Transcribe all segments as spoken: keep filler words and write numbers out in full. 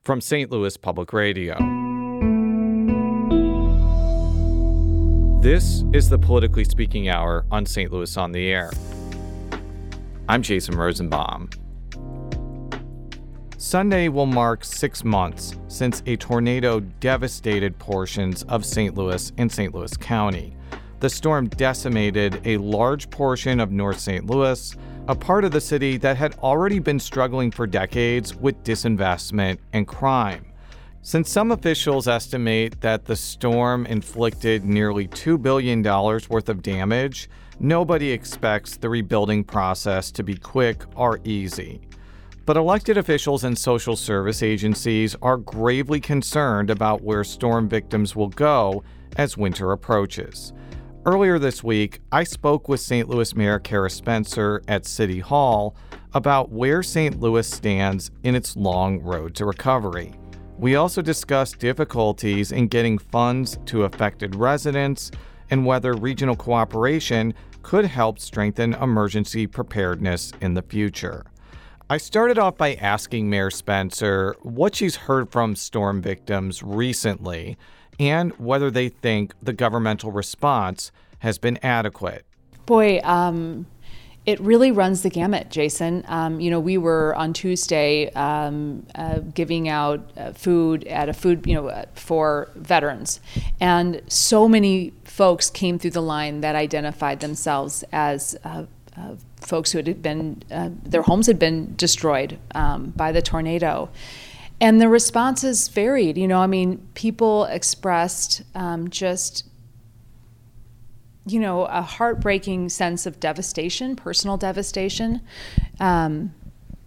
from Saint Louis Public Radio. This is the Politically Speaking Hour on Saint Louis on the Air. I'm Jason Rosenbaum. Sunday will mark six months since a tornado devastated portions of Saint Louis and Saint Louis County. The storm decimated a large portion of North Saint Louis, a part of the city that had already been struggling for decades with disinvestment and crime. Since some officials estimate that the storm inflicted nearly two billion dollars worth of damage, nobody expects the rebuilding process to be quick or easy. But elected officials and social service agencies are gravely concerned about where storm victims will go as winter approaches. Earlier this week, I spoke with Saint Louis Mayor Cara Spencer at City Hall about where Saint Louis stands in its long road to recovery. We also discussed difficulties in getting funds to affected residents and whether regional cooperation could help strengthen emergency preparedness in the future. I started off by asking Mayor Spencer what she's heard from storm victims recently and whether they think the governmental response has been adequate. Boy, um, it really runs the gamut, Jason. Um, you know, we were on Tuesday um, uh, giving out uh, food at a food, you know, uh, for veterans. And so many folks came through the line that identified themselves as uh, uh, folks who had been, uh, their homes had been destroyed um, by the tornado. And the responses varied. You know, I mean, people expressed um, just, you know, a heartbreaking sense of devastation, personal devastation. Um,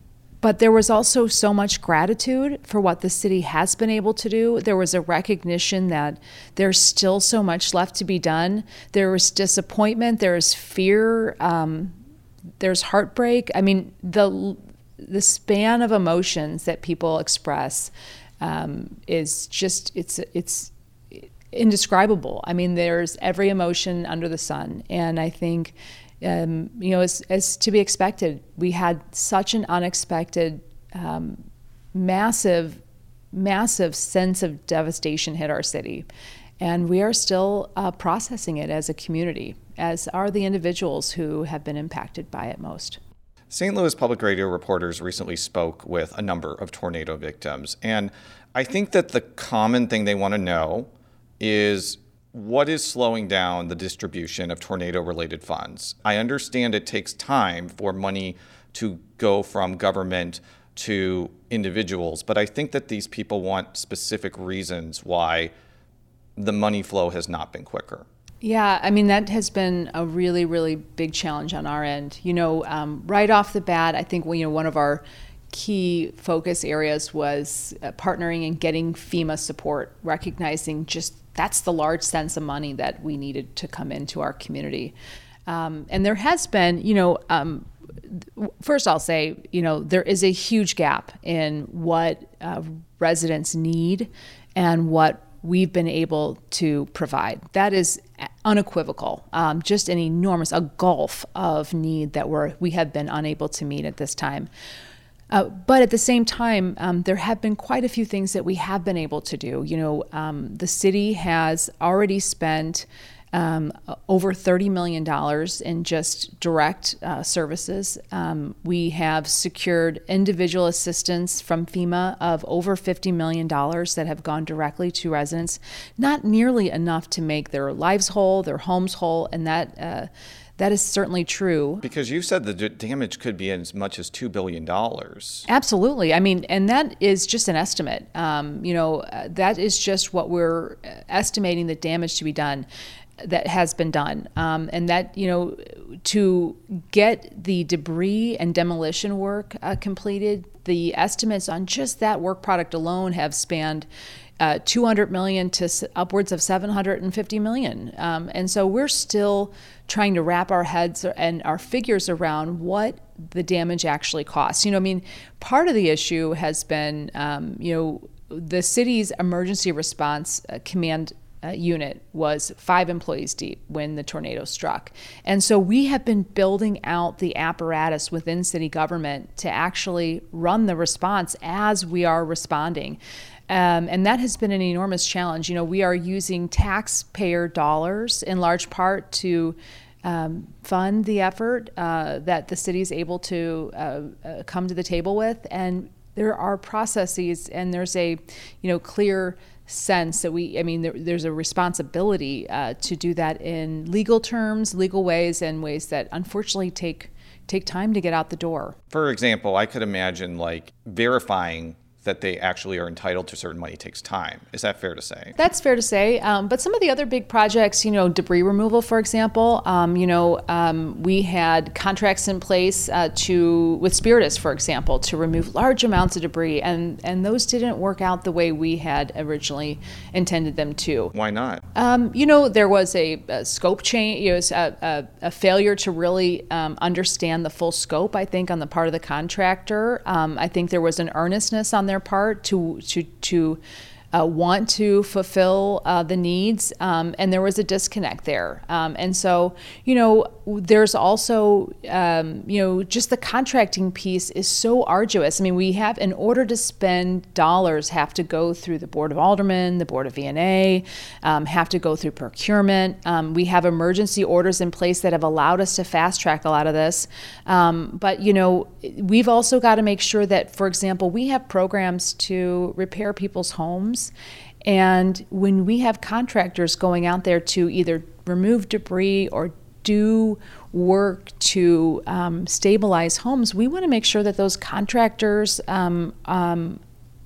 but there was also so much gratitude for what the city has been able to do. There was a recognition that there's still so much left to be done. There was disappointment, there's fear, um, there's heartbreak. I mean, the the span of emotions that people express um, is just, it's it's indescribable. I mean, there's every emotion under the sun. And I think, um, you know, as, as to be expected, we had such an unexpected, um, massive, massive sense of devastation hit our city. And we are still uh, processing it as a community, as are the individuals who have been impacted by it most. Saint Louis Public Radio reporters recently spoke with a number of tornado victims, and I think that the common thing they want to know is what is slowing down the distribution of tornado-related funds. I understand it takes time for money to go from government to individuals, but I think that these people want specific reasons why the money flow has not been quicker. Yeah, I mean, that has been a really, really big challenge on our end. You know, um, right off the bat, I think you know one of our key focus areas was uh, partnering and getting FEMA support, recognizing just that's the large sense of money that we needed to come into our community. Um, and there has been, you know, um, first I'll say, you know, there is a huge gap in what uh, residents need and what we've been able to provide. That is unequivocal, um, just an enormous, a gulf of need that we're, we have been unable to meet at this time. Uh, but at the same time, um, there have been quite a few things that we have been able to do. You know, um, the city has already spent um, over thirty million dollars in just direct uh, services. Um, we have secured individual assistance from FEMA of over fifty million dollars that have gone directly to residents, not nearly enough to make their lives whole, their homes whole, and that uh, That is certainly true. Because you said the d- damage could be as much as two billion dollars. Absolutely. I mean, and that is just an estimate. Um, you know, uh, that is just what we're estimating the damage to be done, that has been done. Um, and that, you know, to get the debris and demolition work uh, completed, the estimates on just that work product alone have spanned Uh, two hundred million to s- upwards of seven hundred fifty million. Um, and so we're still trying to wrap our heads and our figures around what the damage actually costs. You know, I mean, part of the issue has been, um, you know, the city's emergency response uh, command uh, uh, unit was five employees deep when the tornado struck. And so we have been building out the apparatus within city government to actually run the response as we are responding. Um, and that has been an enormous challenge. You know, we are using taxpayer dollars in large part to um, fund the effort uh, that the city is able to uh, uh, come to the table with. And there are processes, and there's a, you know, clear sense that we, I mean, there, there's a responsibility uh, to do that in legal terms, legal ways, and ways that unfortunately take take time to get out the door. For example, I could imagine like verifying that they actually are entitled to certain money takes time. Is that fair to say? That's fair to say. Um, but some of the other big projects, you know, debris removal, for example, um, you know, um, we had contracts in place uh, to with Spiritus, for example, to remove large amounts of debris, and and those didn't work out the way we had originally intended them to. Why not? Um, you know, there was a, a scope change, you know, a, a, a failure to really um, understand the full scope, I think, on the part of the contractor. Um, I think there was an earnestness on their part to to to uh, want to fulfill uh, the needs, um, and there was a disconnect there. Um, and so, you know, there's also, um, you know, just the contracting piece is so arduous. I mean, we have, in order to spend dollars, have to go through the Board of Aldermen, the Board of V and A, um, have to go through procurement. Um, we have emergency orders in place that have allowed us to fast track a lot of this. Um, but, you know, we've also got to make sure that, for example, we have programs to repair people's homes. And when we have contractors going out there to either remove debris or do work to um, stabilize homes, we want to make sure that those contractors um, um,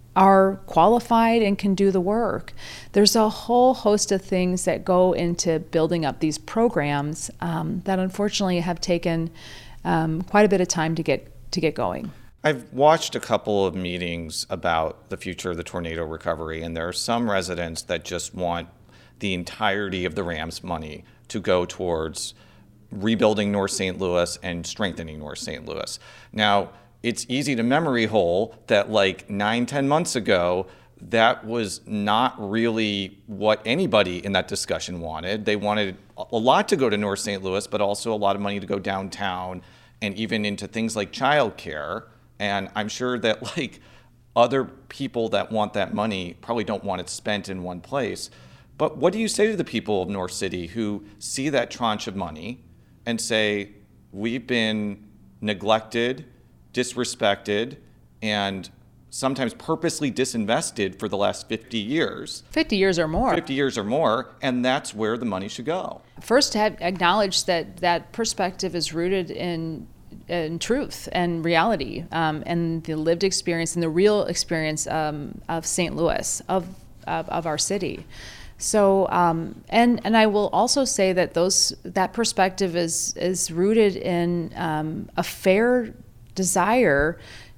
are qualified and can do the work. There's a whole host of things that go into building up these programs um, that unfortunately have taken um, quite a bit of time to get to get going. I've watched a couple of meetings about the future of the tornado recovery, and there are some residents that just want the entirety of the Rams money to go towards rebuilding North Saint Louis and strengthening North Saint Louis. Now, it's easy to memory hole that like nine, ten months ago, that was not really what anybody in that discussion wanted. They wanted a lot to go to North Saint Louis, but also a lot of money to go downtown and even into things like childcare. And I'm sure that like other people that want that money probably don't want it spent in one place. But what do you say to the people of North City who see that tranche of money and say, we've been neglected, disrespected, and sometimes purposely disinvested for the last fifty years? fifty years or more. fifty years or more, and that's where the money should go. First, to have acknowledge that that perspective is rooted in in truth and reality, um, and the lived experience and the real experience um, of Saint Louis, of, of of our city. So, um, and and I will also say that those that perspective is is rooted in um, a fair desire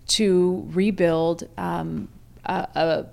to rebuild um, a, a,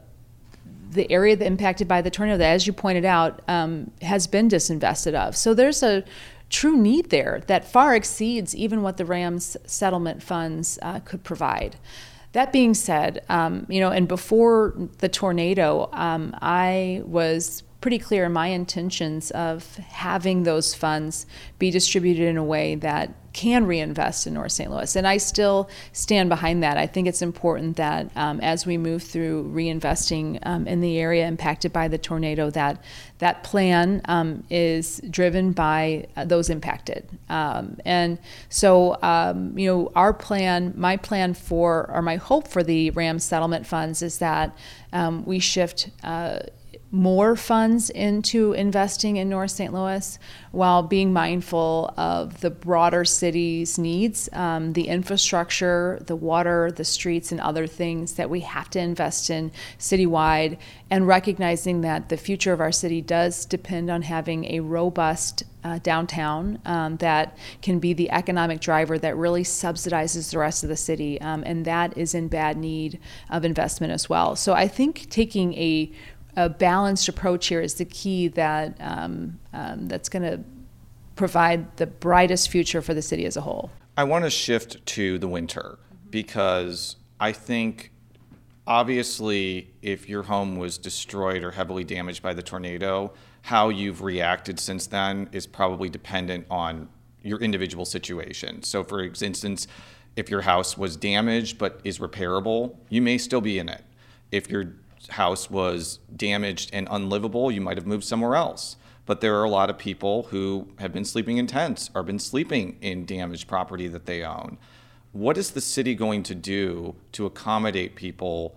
the area that impacted by the tornado that, as you pointed out, um, has been disinvested of. So there's a true need there that far exceeds even what the Rams settlement funds uh, could provide. That being said, um, you know, and before the tornado, um, I was pretty clear in my intentions of having those funds be distributed in a way that can reinvest in North Saint Louis. And I still stand behind that. I think it's important that um, as we move through reinvesting um, in the area impacted by the tornado, that that plan um, is driven by uh, those impacted. Um, and so, um, you know, our plan, my plan for, or my hope for the Rams settlement funds is that um, we shift uh, more funds into investing in North Saint Louis while being mindful of the broader city's needs, um, the infrastructure, the water, the streets, and other things that we have to invest in citywide, and recognizing that the future of our city does depend on having a robust uh, downtown um, that can be the economic driver that really subsidizes the rest of the city, um, and that is in bad need of investment as well. So I think taking a A balanced approach here is the key that um, um, that's going to provide the brightest future for the city as a whole. I want to shift to the winter because I think obviously, if your home was destroyed or heavily damaged by the tornado, how you've reacted since then is probably dependent on your individual situation. So for instance, if your house was damaged but is repairable, you may still be in it. If your house was damaged and unlivable, you might have moved somewhere else. But there are a lot of people who have been sleeping in tents or been sleeping in damaged property that they own. What is the city going to do to accommodate people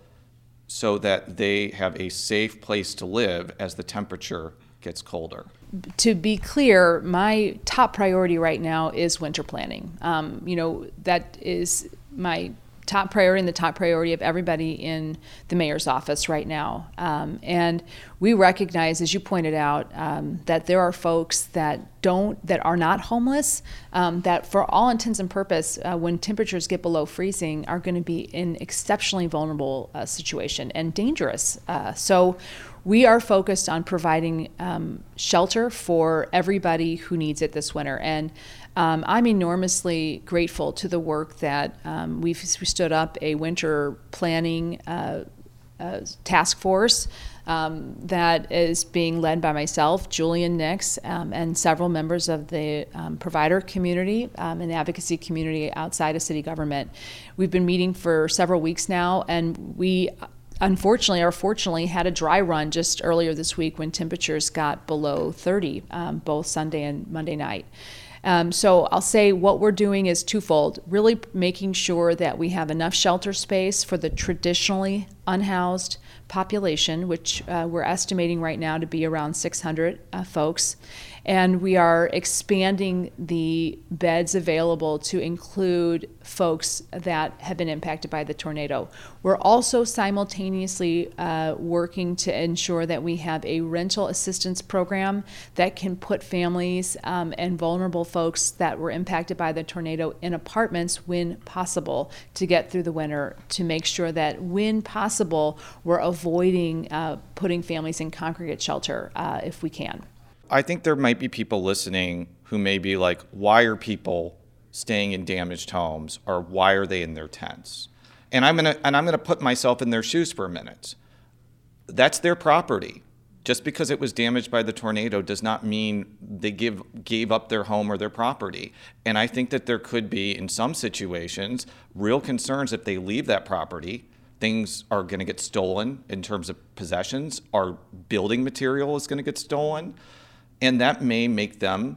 so that they have a safe place to live as the temperature gets colder? To be clear, my top priority right now is winter planning. Um, you know, that is my top priority and the top priority of everybody in the mayor's office right now. Um, and we recognize, as you pointed out, um, that there are folks that don't, that are not homeless, um, that for all intents and purpose, uh, when temperatures get below freezing, are going to be in exceptionally vulnerable uh, situation and dangerous. Uh, so we are focused on providing um, shelter for everybody who needs it this winter. And um, I'm enormously grateful to the work that um, we've we stood up a winter planning uh, uh, task force um, that is being led by myself, Julian Nix, um, and several members of the um, provider community um, and advocacy community outside of city government. We've been meeting for several weeks now, and we unfortunately or fortunately had a dry run just earlier this week when temperatures got below thirty, um, both Sunday and Monday night. Um, so I'll say what we're doing is twofold, really making sure that we have enough shelter space for the traditionally unhoused population, which uh, we're estimating right now to be around six hundred uh, folks. And we are expanding the beds available to include folks that have been impacted by the tornado. We're also simultaneously uh, working to ensure that we have a rental assistance program that can put families um, and vulnerable folks that were impacted by the tornado in apartments when possible to get through the winter, to make sure that when possible, we're avoiding uh, putting families in congregate shelter uh, if we can. I think there might be people listening who may be like, why are people staying in damaged homes, or why are they in their tents? And I'm gonna and I'm gonna put myself in their shoes for a minute. That's their property. Just because it was damaged by the tornado does not mean they give gave up their home or their property. And I think that there could be, in some situations, real concerns if they leave that property. Things are going to get stolen in terms of possessions. Our building material is going to get stolen. And that may make them,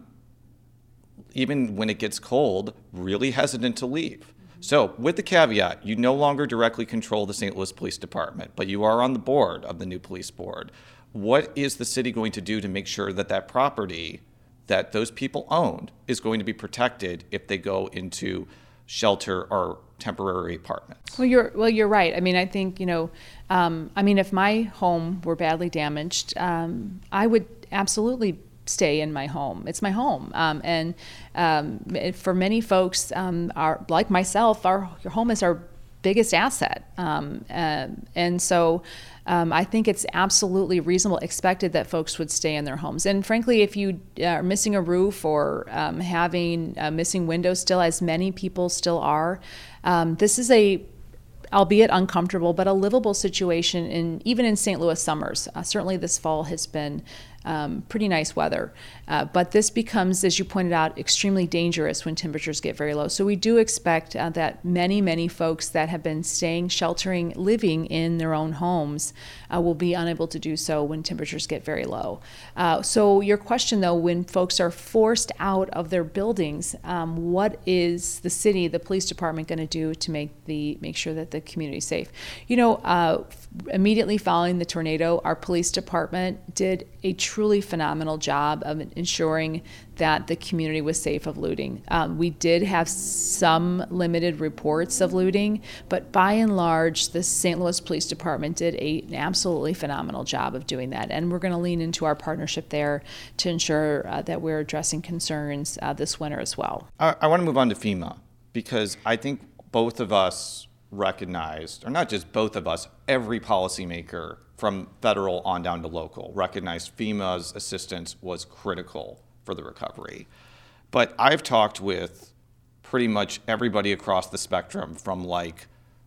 even when it gets cold, really hesitant to leave. So with the caveat, you no longer directly control the Saint Louis Police Department, but you are on the board of the new police board. What is the city going to do to make sure that that property that those people owned is going to be protected if they go into shelter or temporary apartments? Well, you're well. You're right. I mean, I think you know. Um, I mean, if my home were badly damaged, um, I would absolutely stay in my home. It's my home, um, and um, for many folks, um, are like myself, our your home is our biggest asset, um, uh, and so. Um, I think it's absolutely reasonable, expected that folks would stay in their homes. And frankly, if you are missing a roof or um, having a missing windows still, as many people still are, um, this is a, albeit uncomfortable, but a livable situation in even in Saint Louis summers. Uh, certainly this fall has been um, pretty nice weather. Uh, but this becomes, as you pointed out, extremely dangerous when temperatures get very low. So we do expect uh, that many, many folks that have been staying, sheltering, living in their own homes uh, will be unable to do so when temperatures get very low. Uh, so your question, though, when folks are forced out of their buildings, um, what is the city, the police department going to do to make the make sure that the community is safe? You know, uh, immediately following the tornado, our police department did a truly phenomenal job of ensuring that the community was safe of looting. Um, we did have some limited reports of looting, but by and large, the Saint Louis Police Department did a, an absolutely phenomenal job of doing that. And we're going to lean into our partnership there to ensure uh, that we're addressing concerns uh, this winter as well. I, I want to move on to FEMA, because I think both of us recognized, or not just both of us, every policymaker from federal on down to local recognized FEMA's assistance was critical for the recovery. But I've talked with pretty much everybody across the spectrum, from like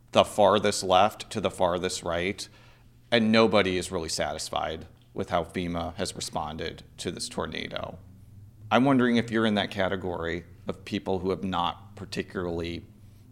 the farthest left to the farthest right, and nobody is really satisfied with how FEMA has responded to this tornado. I'm wondering if you're in that category of people who have not particularly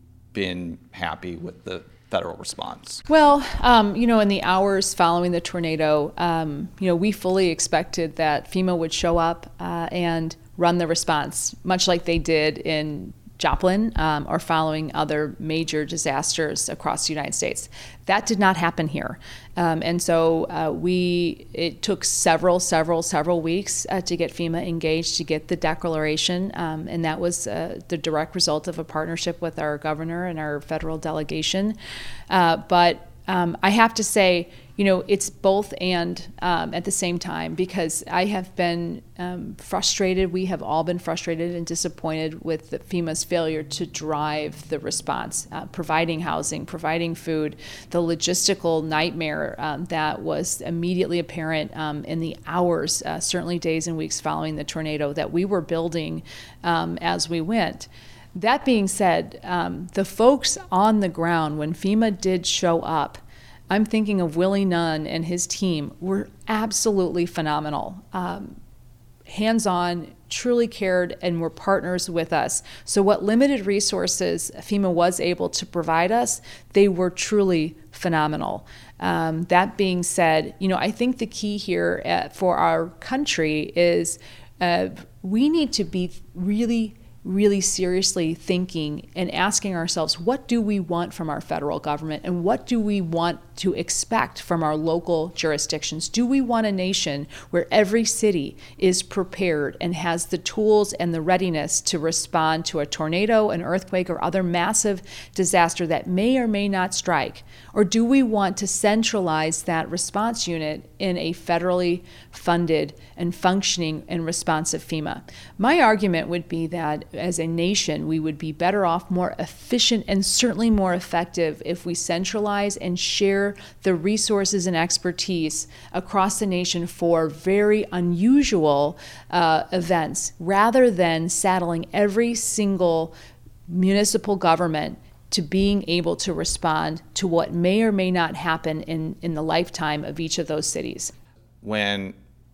been happy with the federal response. Well, um, you know, in the hours following the tornado, um, you know, we fully expected that FEMA would show up uh, and run the response, much like they did in Joplin um, or following other major disasters across the United States. That did not happen here. Um, and so uh, we, it took several, several, several weeks uh, to get FEMA engaged, to get the declaration. Um, and that was uh, the direct result of a partnership with our governor and our federal delegation. Uh, but um, I have to say, you know, it's both and um, at the same time, because I have been um, frustrated. We have all been frustrated and disappointed with the FEMA's failure to drive the response, uh, providing housing, providing food, the logistical nightmare um, that was immediately apparent um, in the hours, uh, certainly days and weeks following the tornado, that we were building um, as we went. That being said, um, the folks on the ground, when FEMA did show up, I'm thinking of Willie Nunn and his team, were absolutely phenomenal. Um, hands-on, truly cared, and were partners with us. So what limited resources FEMA was able to provide us, they were truly phenomenal. Um, that being said, you know, I think the key here at, for our country is uh, we need to be really really seriously thinking and asking ourselves, what do we want from our federal government and what do we want to expect from our local jurisdictions? Do we want a nation where every city is prepared and has the tools and the readiness to respond to a tornado, an earthquake, or other massive disaster that may or may not strike? Or do we want to centralize that response unit in a federally funded and functioning and responsive FEMA? My argument would be that as a nation, we would be better off, more efficient, and certainly more effective if we centralize and share the resources and expertise across the nation for very unusual uh, events, rather than saddling every single municipal government to being able to respond to what may or may not happen in, in the lifetime of each of those cities. When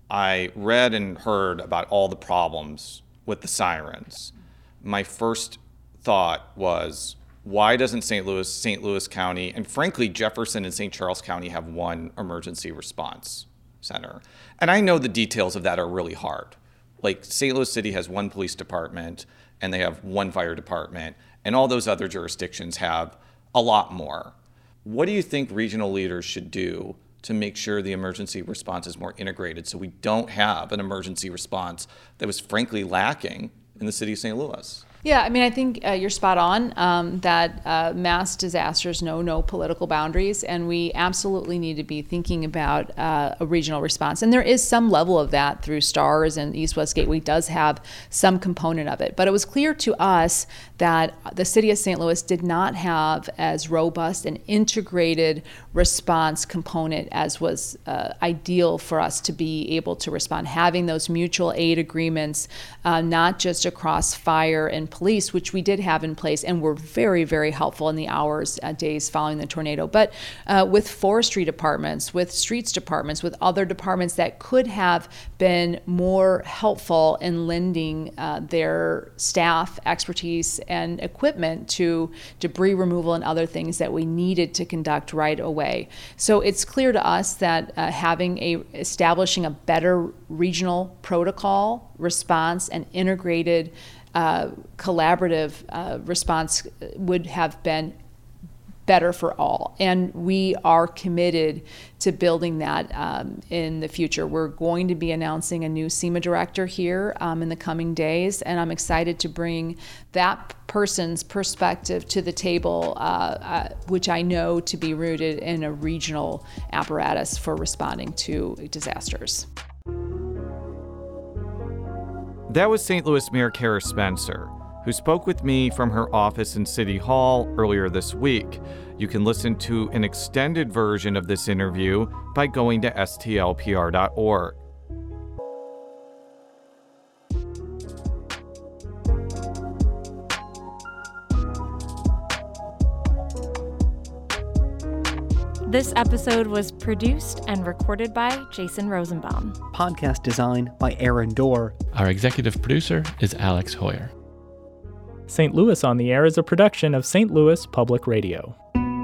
I read and heard about all the problems with the sirens, my first thought was, why doesn't Saint Louis, Saint Louis County, and frankly Jefferson and Saint Charles County have one emergency response center? And I know the details of that are really hard. Like, Saint Louis City has one police department and they have one fire department, and all those other jurisdictions have a lot more. What do you think regional leaders should do to make sure the emergency response is more integrated, so we don't have an emergency response that was frankly lacking in the city of Saint Louis? Yeah, I mean, I think uh, you're spot on um, that uh, mass disasters know no political boundaries, and we absolutely need to be thinking about uh, a regional response. And there is some level of that through STARS, and East West Gateway does have some component of it. But it was clear to us that the city of Saint Louis did not have as robust and integrated response component as was uh, ideal for us to be able to respond. Having those mutual aid agreements, uh, not just across fire and police, which we did have in place and were very, very helpful in the hours, uh, days following the tornado, but uh, with forestry departments, with streets departments, with other departments that could have been more helpful in lending uh, their staff, expertise, and equipment to debris removal and other things that we needed to conduct right away. So it's clear to us that uh, having a, establishing a better regional protocol, response, and integrated Uh, collaborative uh, response would have been better for all. And we are committed to building that um, in the future. We're going to be announcing a new SEMA director here um, in the coming days, and I'm excited to bring that person's perspective to the table, uh, uh, which I know to be rooted in a regional apparatus for responding to disasters. That was Saint Louis Mayor Kara Spencer, who spoke with me from her office in City Hall earlier this week. You can listen to an extended version of this interview by going to S T L P R dot org. This episode was produced and recorded by Jason Rosenbaum. Podcast design by Aaron Dorr. Our executive producer is Alex Hoyer. Saint Louis on the Air is a production of Saint Louis Public Radio.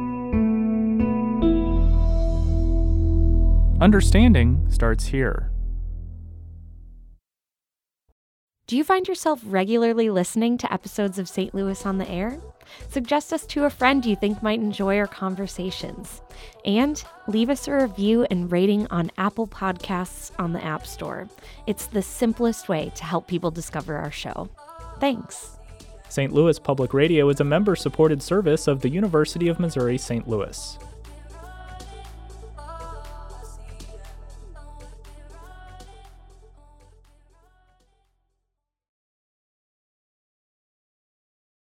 Understanding starts here. Do you find yourself regularly listening to episodes of Saint Louis on the Air? Suggest us to a friend you think might enjoy our conversations. And leave us a review and rating on Apple Podcasts on the App Store. It's the simplest way to help people discover our show. Thanks. Saint Louis Public Radio is a member-supported service of the University of Missouri Saint Louis.